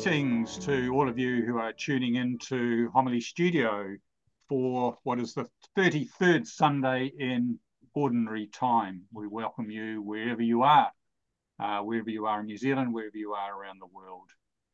Greetings to all of you who are tuning into Homily Studio for what is the 33rd Sunday in Ordinary Time. We welcome you wherever you are in New Zealand, wherever you are around the world.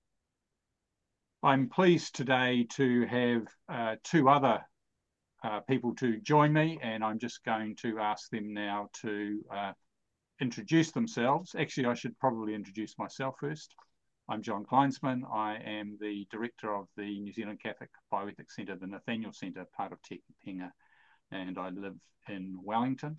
I'm pleased today to have two other people to join me, and I'm just going to ask them now to introduce themselves. Actually, I should probably introduce myself first. I'm John Kleinsman. I am the director of the New Zealand Catholic Bioethics Centre, the Nathaniel Centre, part of Te Pinga, and I live in Wellington.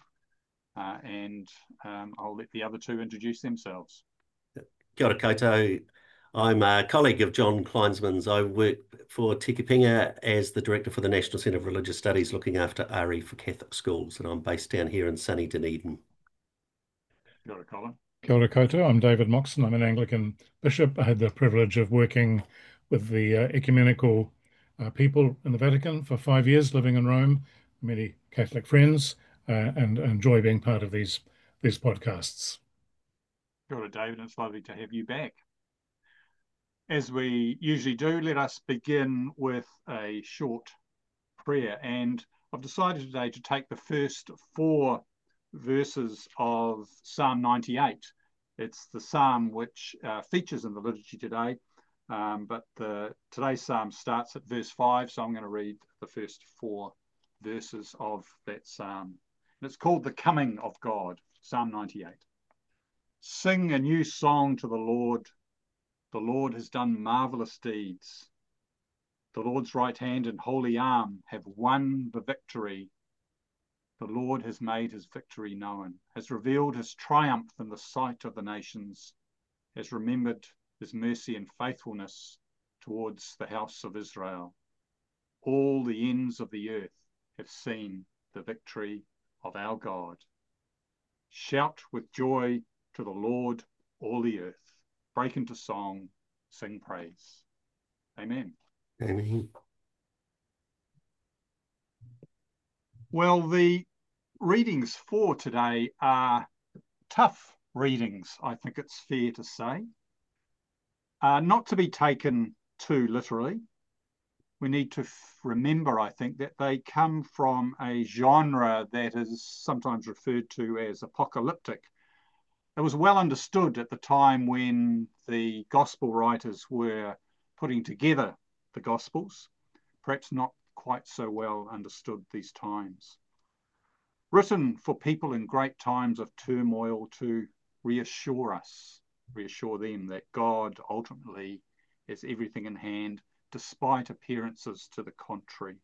I'll let the other two introduce themselves. Kia ora koutou. I'm a colleague of John Kleinsman's. I work for Te Pinga as the director for the National Centre of Religious Studies, looking after RE for Catholic schools, and I'm based down here in sunny Dunedin. Kia ora, Colin. Kia ora koutou. I'm David Moxon. I'm an Anglican bishop. I had the privilege of working with the ecumenical people in the Vatican for 5 years, living in Rome, many Catholic friends, and enjoy being part of these podcasts. Kia ora, David. It's lovely to have you back. As we usually do, let us begin with a short prayer. And I've decided today to take the first 4 verses of Psalm 98. It's the psalm which features in the liturgy today, but today's psalm starts at verse 5, so I'm going to read the first 4 verses of that psalm. And it's called The Coming of God, Psalm 98. Sing a new song to the Lord. The Lord has done marvellous deeds. The Lord's right hand and holy arm have won the victory. The Lord has made his victory known, has revealed his triumph in the sight of the nations, has remembered his mercy and faithfulness towards the house of Israel. All the ends of the earth have seen the victory of our God. Shout with joy to the Lord, all the earth. Break into song, sing praise. Amen. Amen. Well, the readings for today are tough readings, I think it's fair to say. Not to be taken too literally. We need to remember, I think, that they come from a genre that is sometimes referred to as apocalyptic. It was well understood at the time when the gospel writers were putting together the gospels, perhaps not quite so well understood these times. Written for people in great times of turmoil to reassure them that God ultimately has everything in hand, despite appearances to the contrary.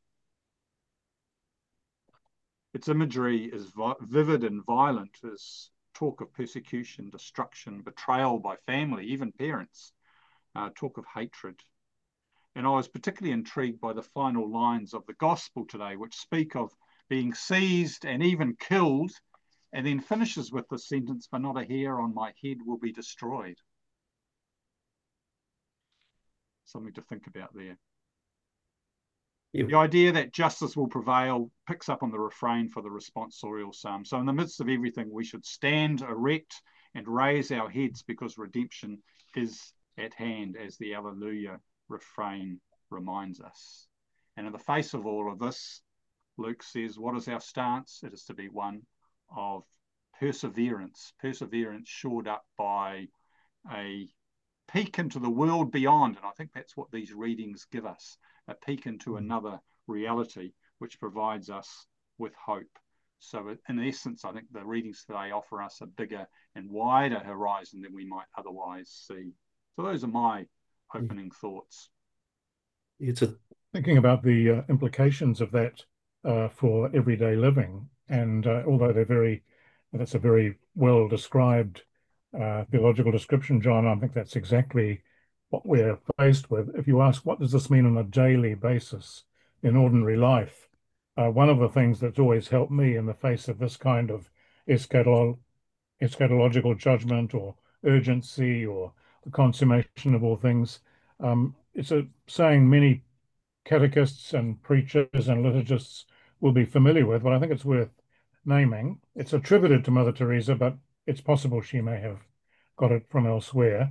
Its imagery is vivid and violent, as talk of persecution, destruction, betrayal by family, even parents, talk of hatred. And I was particularly intrigued by the final lines of the gospel today, which speak of being seized and even killed, and then finishes with the sentence, but not a hair on my head will be destroyed. Something to think about there. Yeah. The idea that justice will prevail picks up on the refrain for the responsorial psalm. So in the midst of everything, we should stand erect and raise our heads because redemption is at hand, as the Alleluia refrain reminds us. And in the face of all of this, Luke says, what is our stance? It is to be one of perseverance shored up by a peek into the world beyond. And I think that's what these readings give us, a peek into another reality, which provides us with hope. So in essence, I think the readings today offer us a bigger and wider horizon than we might otherwise see. So those are my opening thoughts. Thinking about the implications of that for everyday living, and although that's a very well described theological description, John, I think that's exactly what we're faced with. If you ask, what does this mean on a daily basis in ordinary life? One of the things that's always helped me in the face of this kind of eschatological judgment or urgency or the consummation of all things, it's a saying many catechists and preachers and liturgists will be familiar with, but I think it's worth naming. It's attributed to Mother Teresa, but it's possible she may have got it from elsewhere.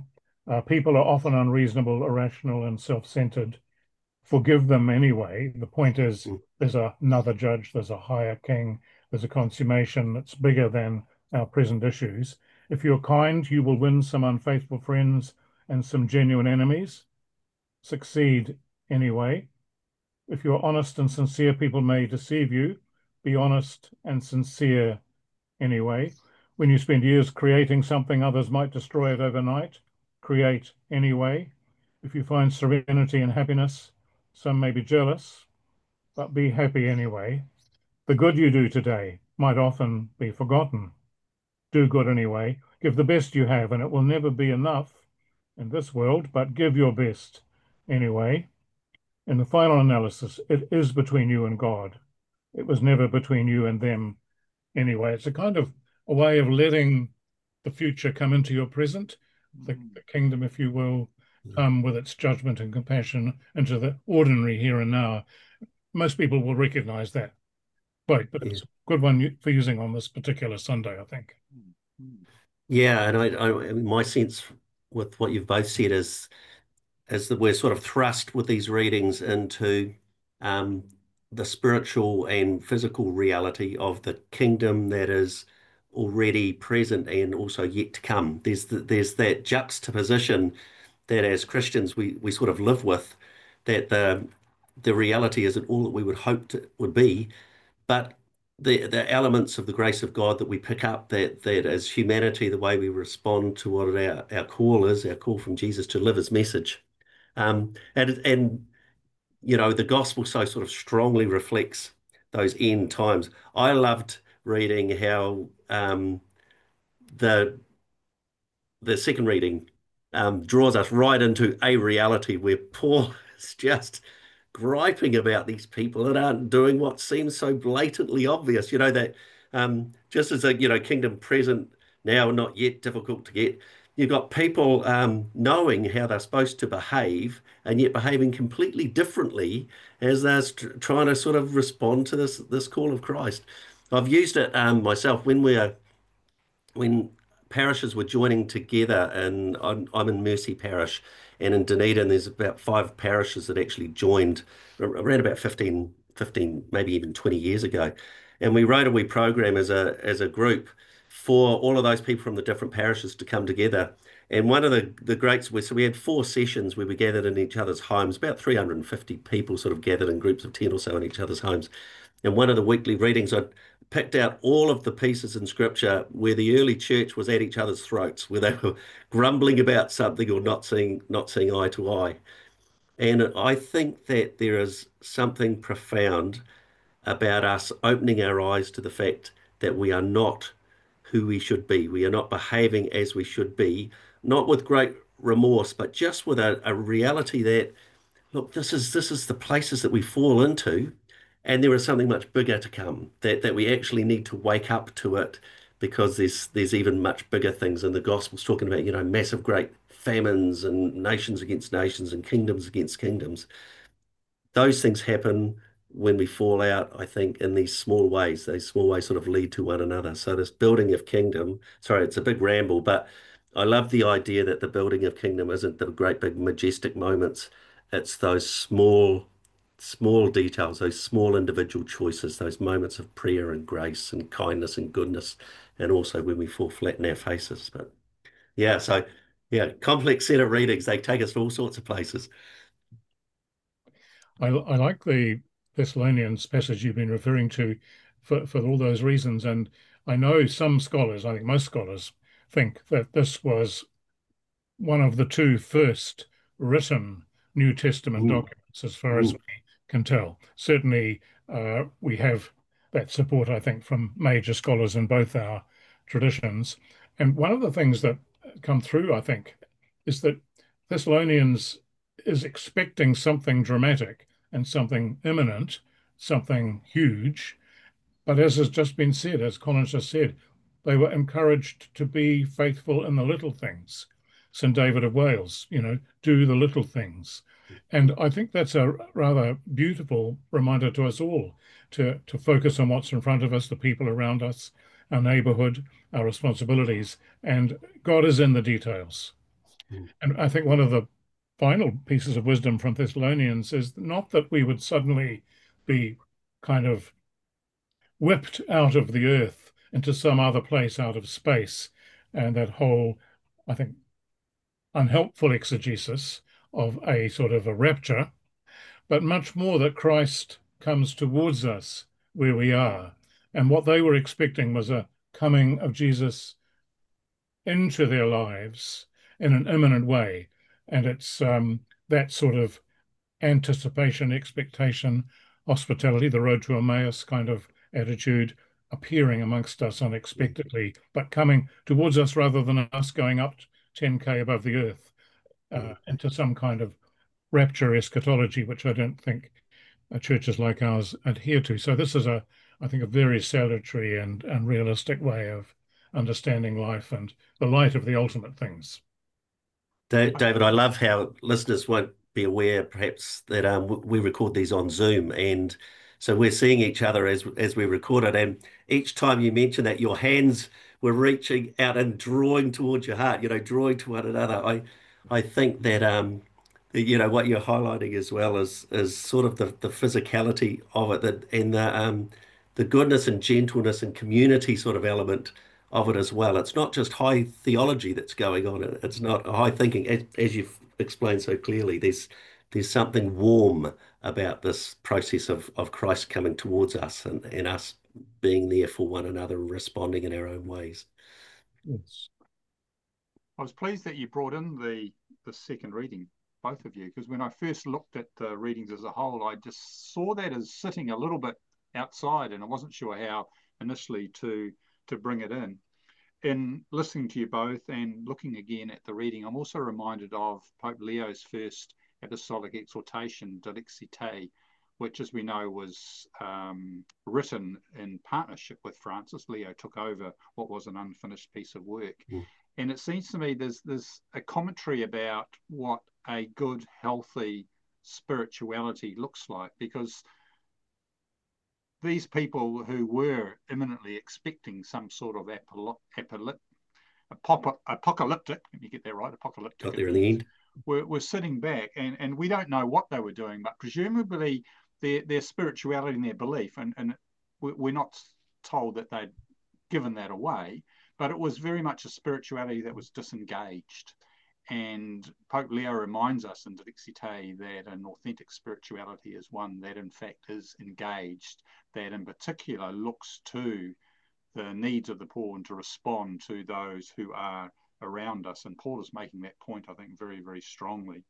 People are often unreasonable, irrational, and self-centered. Forgive them anyway. The point is, Mm. there's another judge, there's a higher king, there's a consummation that's bigger than our present issues. If you're kind, you will win some unfaithful friends and some genuine enemies. Succeed anyway. If you're honest and sincere, people may deceive you. Be honest and sincere anyway. When you spend years creating something, others might destroy it overnight. Create anyway. If you find serenity and happiness, some may be jealous, but be happy anyway. The good you do today might often be forgotten. Do good anyway. Give the best you have, and it will never be enough in this world, but give your best anyway. In the final analysis, it is between you and God. It was never between you and them anyway. It's a kind of a way of letting the future come into your present, the kingdom, if you will, with its judgment and compassion into the ordinary here and now. Most people will recognize that quote, but it's a good one for using on this particular Sunday, I think. Yeah, and my sense with what you've both said is that we're sort of thrust with these readings into the spiritual and physical reality of the kingdom that is already present and also yet to come. There's that juxtaposition that as Christians we sort of live with, that the reality isn't all that we would hope it would be, but the elements of the grace of God that we pick up, that as humanity, the way we respond to what our call is, our call from Jesus to live his message. And you know, the gospel so sort of strongly reflects those end times. I loved reading how the second reading draws us right into a reality where Paul is just griping about these people that aren't doing what seems so blatantly obvious. You know, that just as a, you know, kingdom present now, not yet, difficult to get. You've got people knowing how they're supposed to behave and yet behaving completely differently as they're trying to sort of respond to this call of Christ. I've used it myself when parishes were joining together, and I'm in Mercy Parish, and in Dunedin there's about 5 parishes that actually joined around about 15, maybe even 20 years ago. And we wrote a wee program as a group for all of those people from the different parishes to come together. And one of the greats was, so we had 4 sessions where we gathered in each other's homes, about 350 people sort of gathered in groups of 10 or so in each other's homes. And one of the weekly readings, I picked out all of the pieces in scripture where the early church was at each other's throats, where they were grumbling about something or not seeing eye to eye. And I think that there is something profound about us opening our eyes to the fact that we are not who we should be. We are not behaving as we should be, not with great remorse, but just with a reality that, look, this is the places that we fall into, and there is something much bigger to come, that we actually need to wake up to it, because there's even much bigger things. And the gospel's talking about, you know, massive great famines and nations against nations and kingdoms against kingdoms. Those things happen when we fall out, I think, in these small ways. These small ways sort of lead to one another. So this building of kingdom, sorry, it's a big ramble, but I love the idea that the building of kingdom isn't the great big majestic moments. It's those small details, those small individual choices, those moments of prayer and grace and kindness and goodness, and also when we fall flat in our faces. But yeah, so yeah, complex set of readings. They take us to all sorts of places. I like the Thessalonians passage you've been referring to for all those reasons. And I know some scholars, I think most scholars, think that this was one of the 2 first written New Testament Ooh, documents, as far as ooh, we can tell. Certainly, we have that support, I think, from major scholars in both our traditions. And one of the things that come through, I think, is that Thessalonians is expecting something dramatic and something imminent, something huge. But as has just been said, as Colin just said, they were encouraged to be faithful in the little things. St. David of Wales, you know, do the little things. And I think that's a rather beautiful reminder to us all to focus on what's in front of us, the people around us, our neighborhood, our responsibilities. And God is in the details. And I think one of the final pieces of wisdom from Thessalonians is not that we would suddenly be kind of whipped out of the earth into some other place out of space, and that whole, I think, unhelpful exegesis of a sort of a rapture, but much more that Christ comes towards us where we are. And what they were expecting was a coming of Jesus into their lives in an imminent way. And it's that sort of anticipation, expectation, hospitality, the road to Emmaus kind of attitude appearing amongst us unexpectedly, but coming towards us rather than us going up 10K above the earth into some kind of rapture eschatology, which I don't think churches like ours adhere to. So this is I think, a very salutary and realistic way of understanding life and the light of the ultimate things. David, I love how listeners won't be aware, perhaps, that we record these on Zoom, and so we're seeing each other as we record it. And each time you mention that, your hands were reaching out and drawing towards your heart, drawing to one another. I think that what you're highlighting as well is sort of the physicality of it, and the goodness and gentleness and community sort of element of it as well. It's not just high theology that's going on. It's not high thinking, as you've explained so clearly. There's something warm about this process of Christ coming towards us and us being there for one another and responding in our own ways. Yes. I was pleased that you brought in the second reading, both of you, because when I first looked at the readings as a whole, I just saw that as sitting a little bit outside, and I wasn't sure how initially to bring it in. In listening to you both and looking again at the reading, I'm also reminded of Pope Leo's first apostolic exhortation, Dixi Te, which, as we know, was written in partnership with Francis. Leo took over what was an unfinished piece of work. And it seems to me there's a commentary about what a good, healthy spirituality looks like, because these people who were imminently expecting some sort of apocalyptic, let me get that right, apocalyptic, got there in the end, were sitting back, and we don't know what they were doing, but presumably their spirituality and their belief, and we're not told that they'd given that away, but it was very much a spirituality that was disengaged. And Pope Leo reminds us in Dixi Te that an authentic spirituality is one that in fact is engaged, that in particular looks to the needs of the poor and to respond to those who are around us. And Paul is making that point, I think, very, very strongly.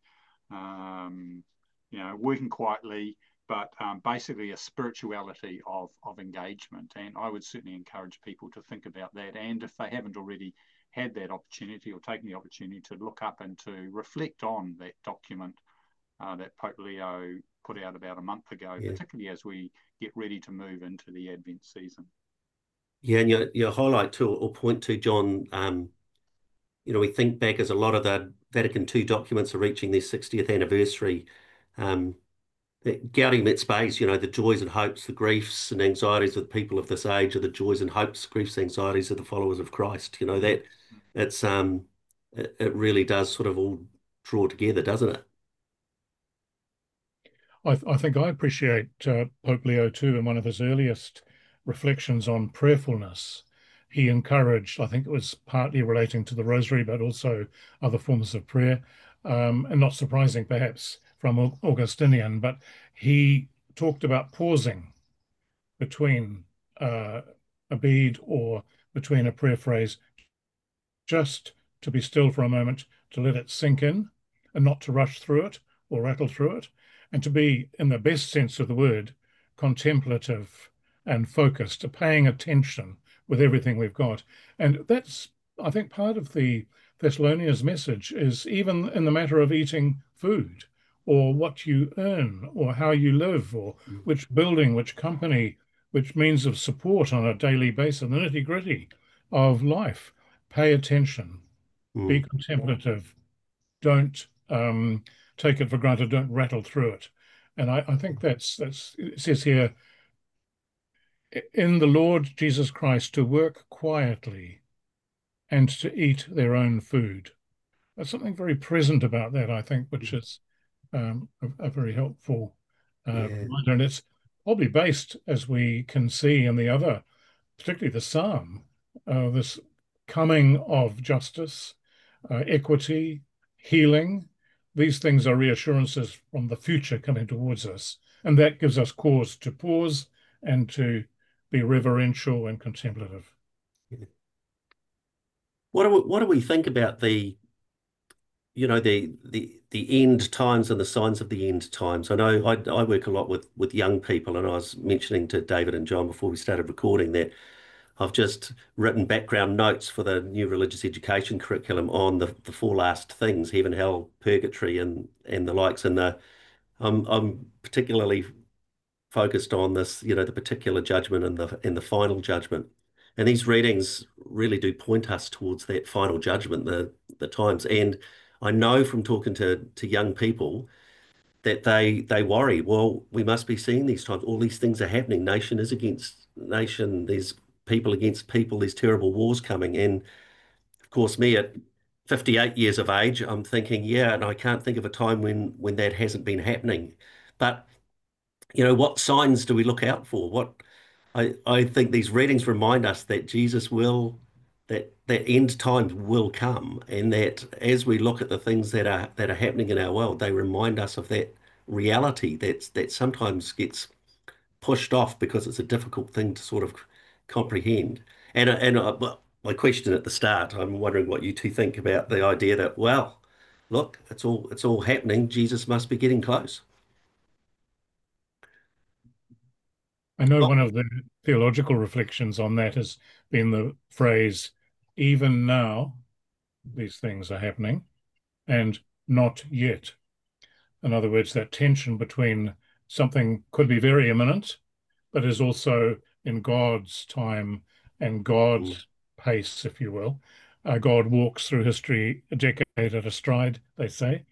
Working quietly, but basically a spirituality of engagement. And I would certainly encourage people to think about that. And if they haven't already had that opportunity or taken the opportunity, to look up and to reflect on that document that Pope Leo put out about a month ago, particularly as we get ready to move into the Advent season. Yeah, and your highlight to or point to, John, we think back as a lot of the Vatican II documents are reaching their 60th anniversary. Gaudium et Spes, the joys and hopes, the griefs and anxieties of the people of this age are the joys and hopes, griefs, anxieties of the followers of Christ. That it's it really does sort of all draw together, doesn't it? I think I appreciate Pope Leo too in one of his earliest reflections on prayerfulness. He encouraged, I think it was partly relating to the rosary, but also other forms of prayer, and not surprising perhaps from Augustinian, but he talked about pausing between a bead or between a prayer phrase, just to be still for a moment, to let it sink in and not to rush through it or rattle through it, and to be, in the best sense of the word, contemplative and focused, paying attention with everything we've got. And that's, I think, part of the Thessalonians' message is even in the matter of eating food or what you earn or how you live or which building, which company, which means of support on a daily basis, the nitty-gritty of life. Pay attention, be contemplative, don't take it for granted, don't rattle through it. And I think that's it says here, in the Lord Jesus Christ, to work quietly and to eat their own food. there's something very present about that, I think, which is a very helpful Yeah. reminder. And it's probably based, as we can see in the other, particularly the Psalm, this coming of justice, equity, healing. These things are reassurances from the future coming towards us. And that gives us cause to pause and to be reverential and contemplative. What do we think about the the end times and the signs of the end times? I know I work a lot with young people, and I was mentioning to David and John before we started recording that I've just written background notes for the new religious education curriculum on the four last things: heaven, hell, purgatory, and the likes. And I'm particularly focused on this, the particular judgment and the final judgment. And these readings really do point us towards that final judgment, the times. And I know from talking to young people that they worry, well, we must be seeing these times. All these things are happening. Nation is against nation. There's people against people. There's terrible wars coming. And of course, me at 58 years of age, I'm thinking, yeah, and I can't think of a time when that hasn't been happening. But what signs do we look out for? I think these readings remind us that Jesus will, that end times will come, and that as we look at the things that are happening in our world, they remind us of that reality that sometimes gets pushed off because it's a difficult thing to sort of comprehend. Well, my question at the start, I'm wondering what you two think about the idea that, well, look, it's all happening. Jesus must be getting close. I know one of the theological reflections on that has been the phrase, even now, these things are happening, and not yet. In other words, that tension between something could be very imminent, but is also in God's time and Mm. God's pace, if you will. God walks through history a decade at a stride, they say.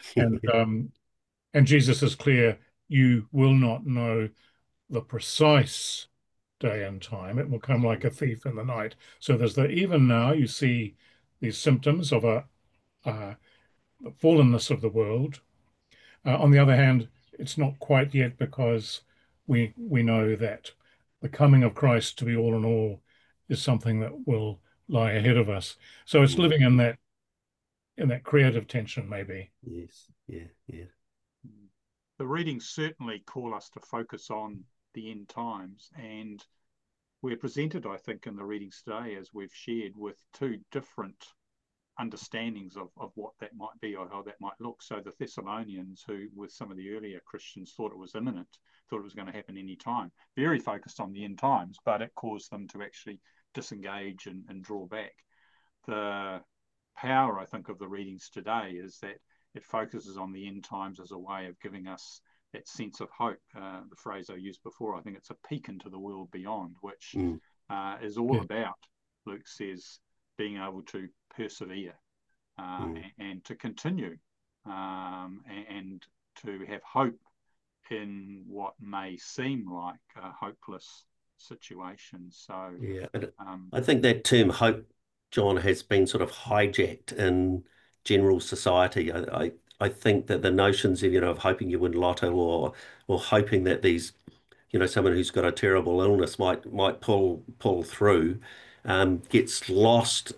And Jesus is clear, you will not know the precise day and time. It will come like a thief in the night. So there's even now you see these symptoms of a fallenness of the world. On the other hand, it's not quite yet because we know that the coming of Christ to be all in all is something that will lie ahead of us. So it's Mm. living in that creative tension, maybe. Yes, yeah, yeah. The readings certainly call us to focus on the end times, and we're presented, I think, in the readings today, as we've shared, with two different understandings of what that might be or how that might look. So the Thessalonians, who with some of the earlier Christians thought it was imminent, thought it was going to happen any time, very focused on the end times, but it caused them to actually disengage and draw back. The power, I think, of the readings today is that it focuses on the end times as a way of giving us that sense of hope. The phrase I used before, I think it's a peek into the world beyond, which Mm. is all Yeah. about, Luke says, being able to persevere and to continue and to have hope in what may seem like a hopeless situation. So, Yeah, and I think that term hope, John, has been sort of hijacked in general society. I think that the notions of, of hoping you win lotto or hoping that these, someone who's got a terrible illness might pull through, gets lost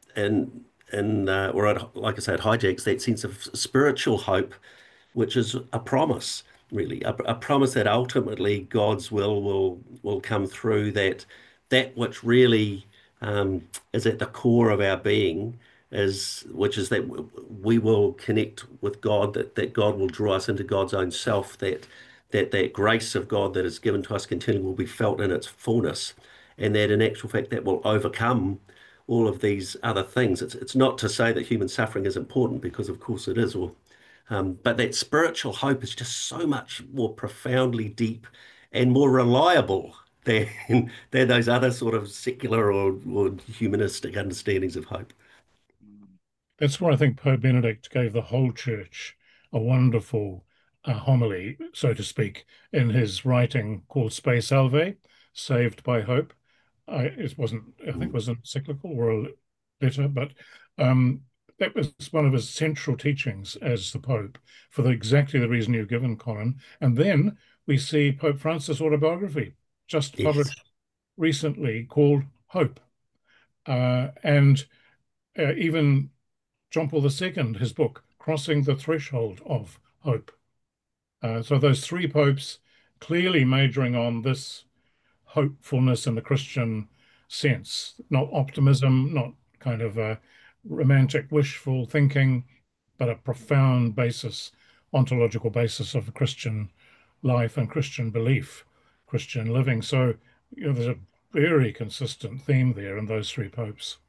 or like I said, hijacks that sense of spiritual hope, which is a promise, really, a promise that ultimately God's will come through, that which really is at the core of our being, which is that we will connect with God, that God will draw us into God's own self, that grace of God that is given to us continually will be felt in its fullness, and that in actual fact that will overcome all of these other things. It's not to say that human suffering is important, because of course it is, but that spiritual hope is just so much more profoundly deep and more reliable than those other sort of secular or humanistic understandings of hope. That's where I think Pope Benedict gave the whole church a wonderful homily, so to speak, in his writing called Spe Salve, Saved by Hope. I think it was an encyclical or a letter, but that was one of his central teachings as the Pope for exactly the reason you've given, Colin. And then we see Pope Francis' autobiography just published recently called Hope. And even John Paul II, his book, Crossing the Threshold of Hope. So those three popes clearly majoring on this hopefulness in the Christian sense, not optimism, not kind of a romantic wishful thinking, but a profound basis, ontological basis of Christian life and Christian belief, Christian living. So, there's a very consistent theme there in those three popes.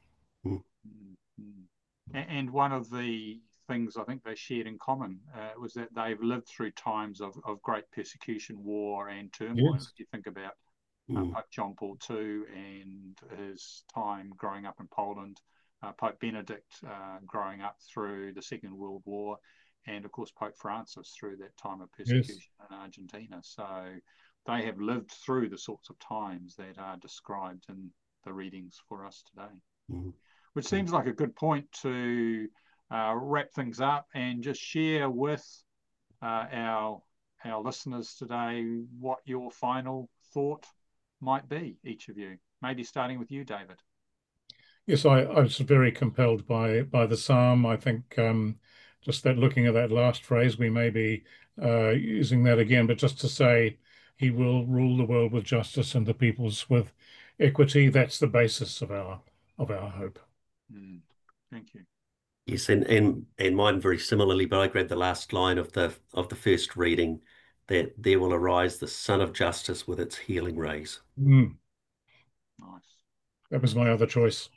And one of the things I think they shared in common was that they've lived through times of great persecution, war, and turmoil. Yes. If you think about Pope John Paul II and his time growing up in Poland, Pope Benedict growing up through the Second World War, and of course Pope Francis through that time of persecution in Argentina. So they have lived through the sorts of times that are described in the readings for us today. Which seems like a good point to wrap things up and just share with our listeners today what your final thought might be, each of you. Maybe starting with you, David. Yes, I was very compelled by the psalm. I think just that looking at that last phrase, we may be using that again, but just to say he will rule the world with justice and the peoples with equity. That's the basis of our hope. Thank you. Yes, and mine very similarly, but I grabbed the last line of the first reading, that there will arise the Sun of Justice with its healing rays. Nice. That was my other choice.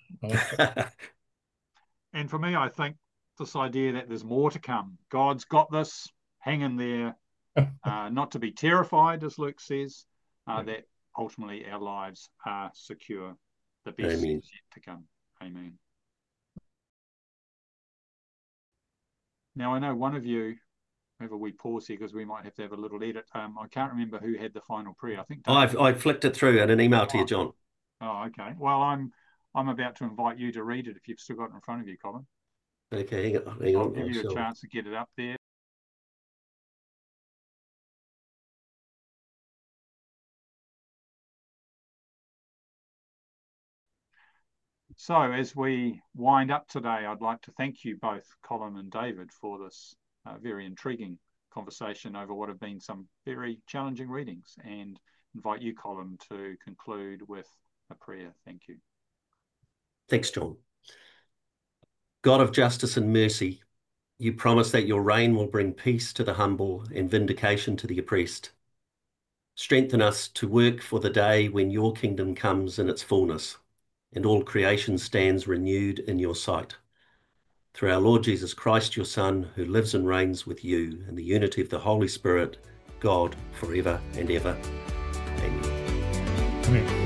And for me, I think this idea that there's more to come. God's got this. Hang in there. Not to be terrified, as Luke says, that ultimately our lives are secure. The best is yet to come. Amen. Now, I know one of you, maybe we pause here because we might have to have a little edit. I can't remember who had the final prayer. I think I flicked it through in an email to you, John. Oh, okay. Well, I'm about to invite you to read it if you've still got it in front of you, Colin. Okay, hang on. I'll give you a chance to get it up there. So as we wind up today, I'd like to thank you both, Colin and David, for this very intriguing conversation over what have been some very challenging readings, and invite you, Colin, to conclude with a prayer. Thank you. Thanks, John. God of justice and mercy, you promise that your reign will bring peace to the humble and vindication to the oppressed. Strengthen us to work for the day when your kingdom comes in its fullness, and all creation stands renewed in your sight. Through our Lord Jesus Christ, your Son, who lives and reigns with you in the unity of the Holy Spirit, God, forever and ever. Amen. Amen.